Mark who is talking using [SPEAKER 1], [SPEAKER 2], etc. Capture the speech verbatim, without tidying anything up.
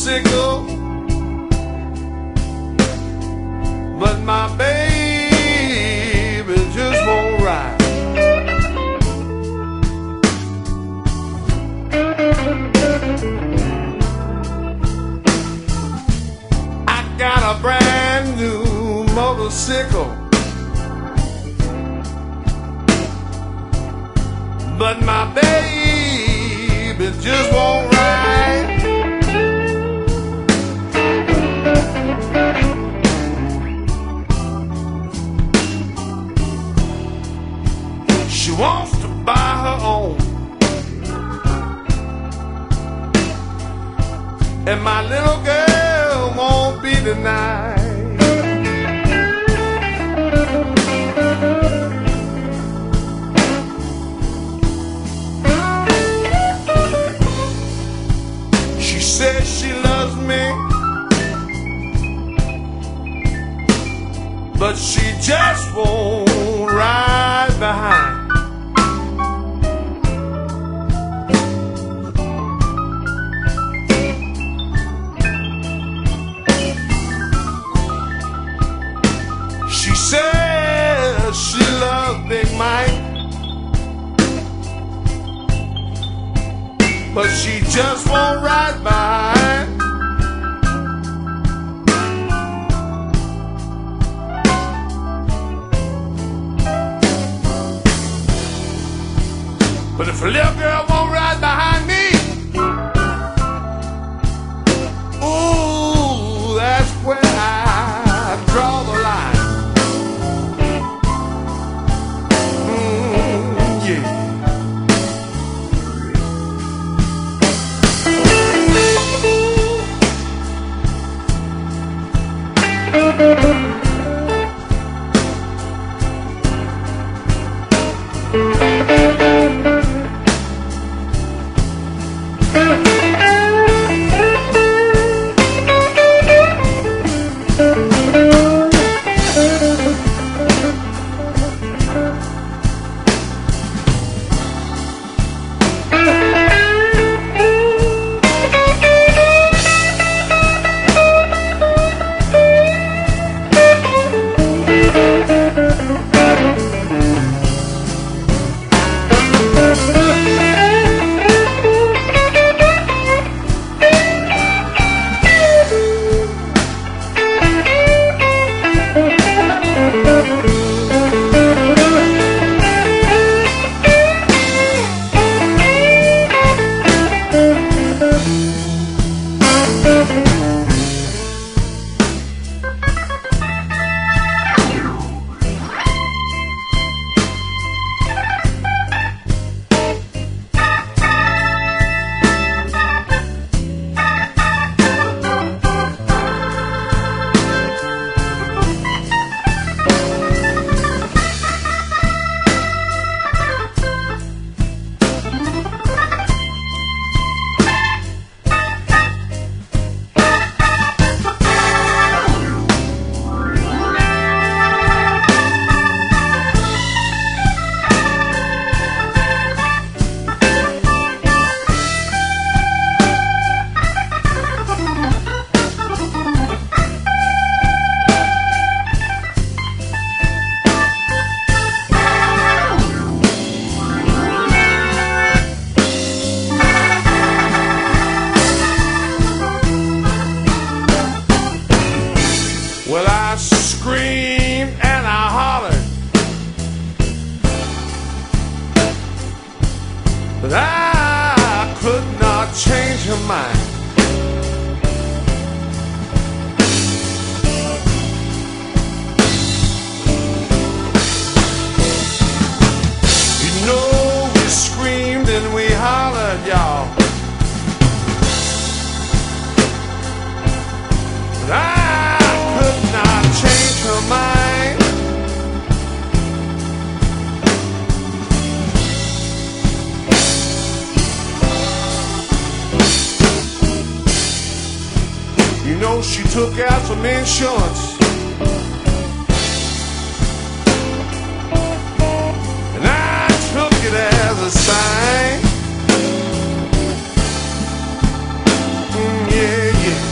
[SPEAKER 1] motorcycle, but my baby just won't ride. I got a brand new motorcycle, but my baby just won't ride. She wants to buy her own, and my little girl won't be denied. She says she loves me, but she just won't ride behind. She says she loves Big Mike, but she just won't ride behind. But if a little girl won't ride behind me, ooh, that's where I draw the line. Well, I screamed and I hollered, but I could not change her mind. You know, we screamed and we hollered, y'all, but I not change her mind. You know, she took out some insurance, and I took it as a sign. Mm, yeah, yeah.